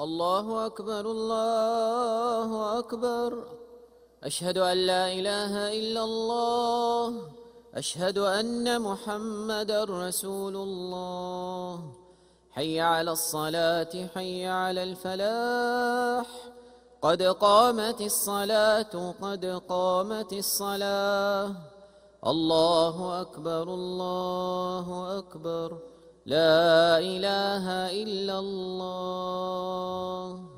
الله أكبر الله أكبر. أشهد أن لا إله إلا الله. أشهد أن محمدًا رسول الله. حي على الصلاة حي على الفلاح. قد قامت الصلاة قد قامت الصلاة. الله أكبر الله أكبر. لا إله إلا الله.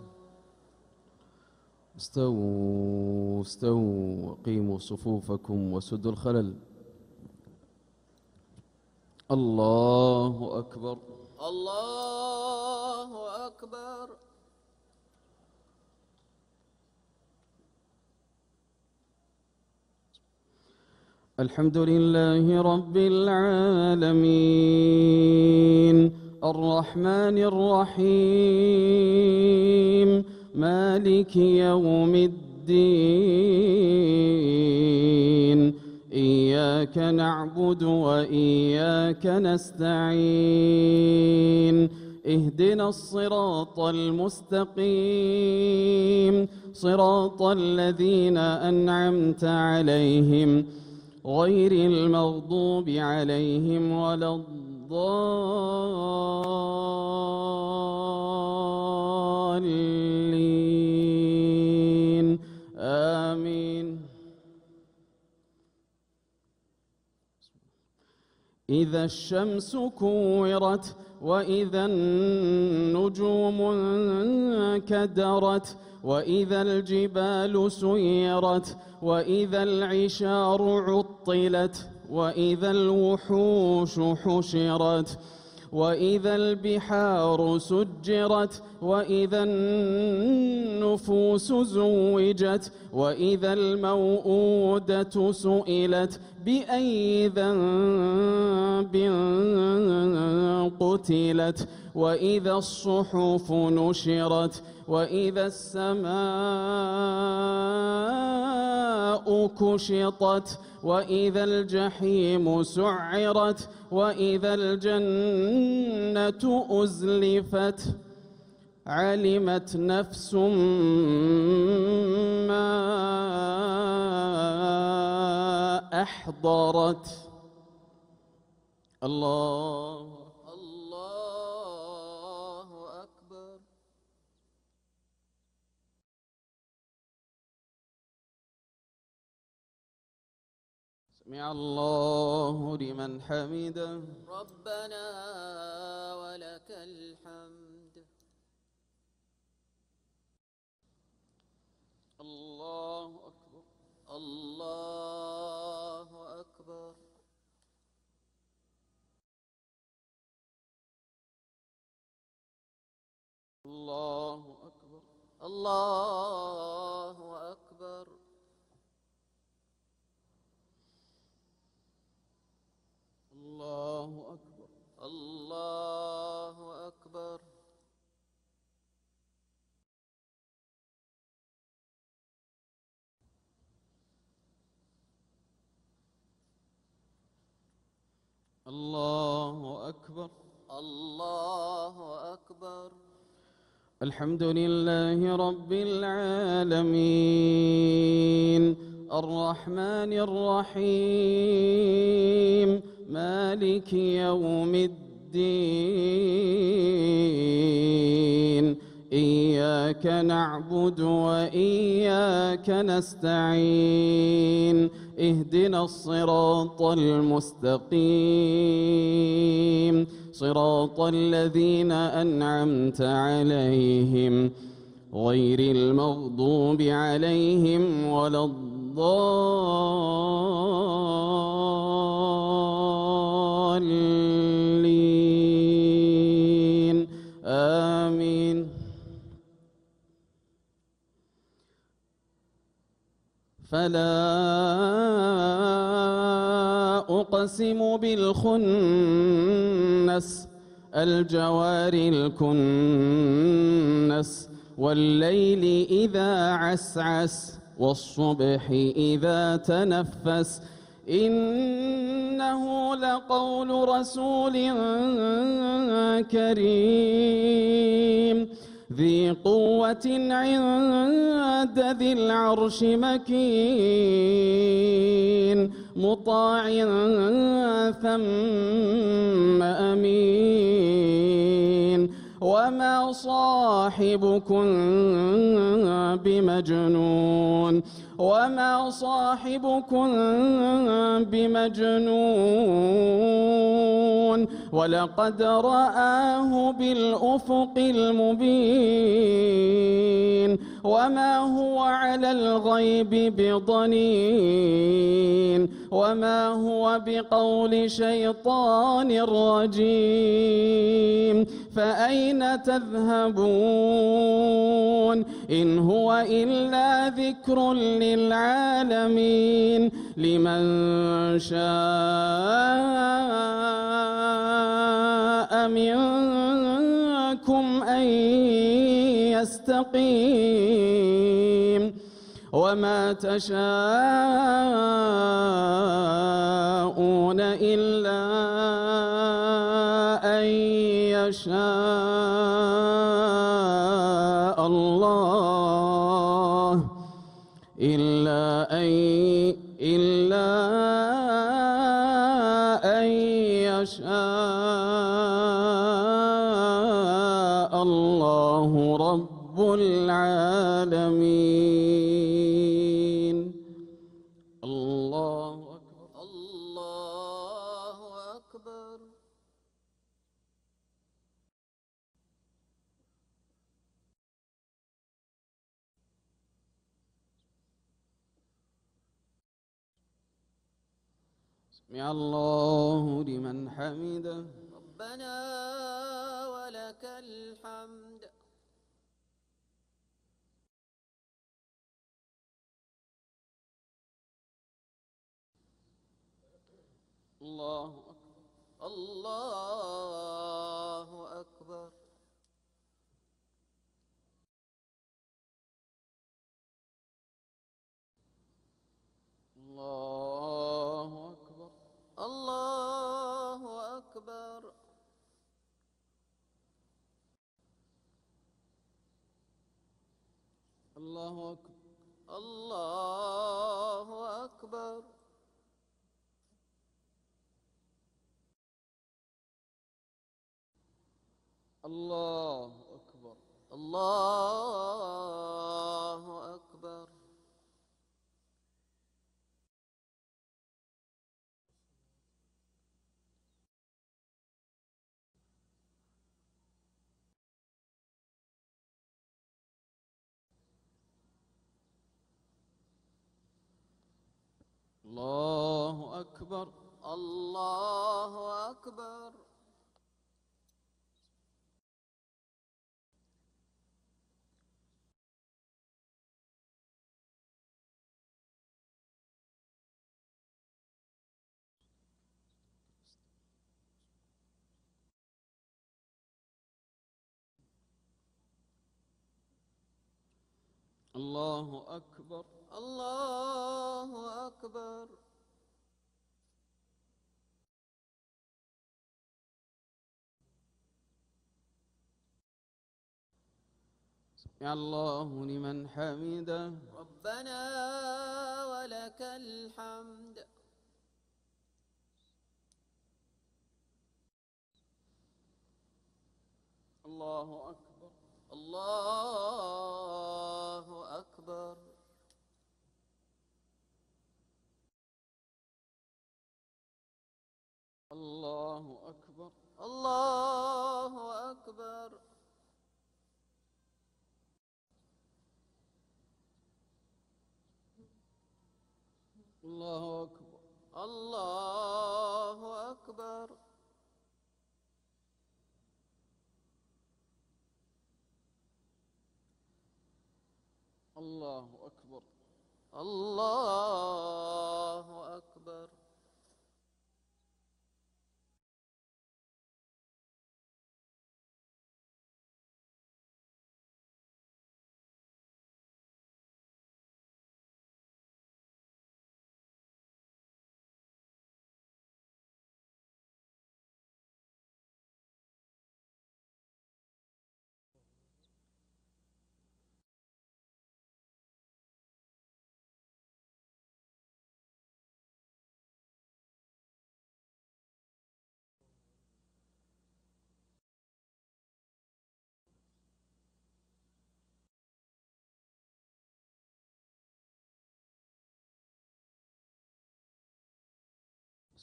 استووا استووا وقيموا صفوفكم وسدوا الخلل. الله أكبر الله أكبر. الحمد لله رب العالمين الرحمن الرحيم مالك يوم الدين إياك نعبد وإياك نستعين اهدنا الصراط المستقيم صراط الذين أنعمت عليهم غير المغضوب عليهم ولا الضالين آمين. إذا الشمس كورت وإذا النجوم انكدرت وإذا الجبال سيرت وإذا العشار عطلت وإذا الوحوش حشرت وإذا البحار سجرت وإذا النفوس زوجت وإذا الموءودة سئلت بأي ذنب قتلت وإذا الصحف نشرت وإذا السماء كشطت وإذا الجحيم سعرت وإذا الجنة أزلفت علمت نفس ما أحضرت. الله أكبر. سمع الله لمن حمده. ربنا ولك الحمد. الله أكبر الله أكبر. الله أكبر الله أكبر. الله أكبر الله أكبر. الله أكبر الله أكبر. الحمد لله رب العالمين الرحمن الرحيم مالك يوم الدين إياك نعبد وإياك نستعين اهدنا الصراط المستقيم صراط الذين أنعمت عليهم غير المغضوب عليهم ولا الضالين آمين. فلا أقسم بالخنس الجوار الكنس والليل إذا عسعس والصبح إذا تنفس إنه لقول رسول كريم ذي قوة عند ذي العرش مكين مطاع ثم أمين وما صاحبكم بمجنون وما صاحبكم بمجنون ولقد رآه بالأفق المبين وما هو على الغيب بضنين وما هو بقول شيطان رجيم فأين تذهبون إن هو إلا ذكر للعالمين لمن شاء منكم أن يستقيم وما تشاءون إلا أن يشاء الله إلا أن يشاء الله رب العالمين. الله أكبر. الله أكبر. سمع الله لمن حمده. ربنا ولك الحمد. الله أكبر. الله أكبر. الله أكبر. الله أكبر. الله أكبر. الله أكبر. الله أكبر. الله أكبر. الله أكبر. الله أكبر. الله أكبر. الله أكبر. سمع الله لمن حمده. ربنا ولك الحمد. الله أكبر. الله أكبر. الله أكبر. الله أكبر. الله أكبر. الله أكبر. الله أكبر. الله أكبر.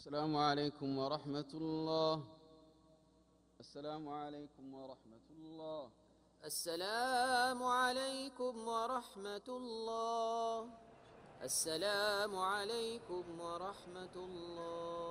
السلام عليكم ورحمة الله. السلام عليكم ورحمة الله. السلام عليكم ورحمة الله. السلام عليكم ورحمة الله.